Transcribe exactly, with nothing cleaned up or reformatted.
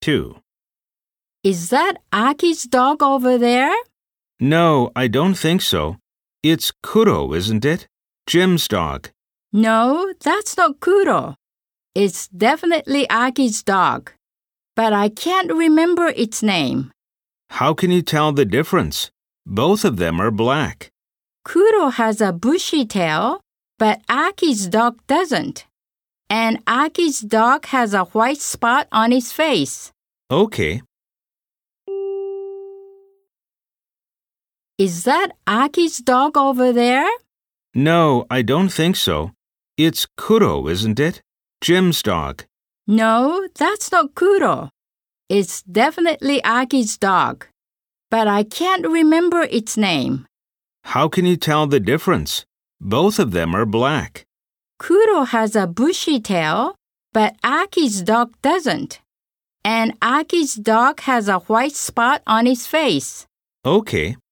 two. Is that Aki's dog over there? No, I don't think so. It's Kuro, isn't it? Jim's dog. No, that's not Kuro. It's definitely Aki's dog, but I can't remember its name. How can you tell the difference? Both of them are black. Kuro has a bushy tail, but Aki's dog doesn't. And Aki's dog has a white spot on his face. Okay. Is that Aki's dog over there? No, I don't think so. It's Kuro, isn't it? Jim's dog. No, that's not Kuro. It's definitely Aki's dog, but I can't remember its name. How can you tell the difference? Both of them are black. Kuro has a bushy tail, but Aki's dog doesn't. And Aki's dog has a white spot on his face. Okay.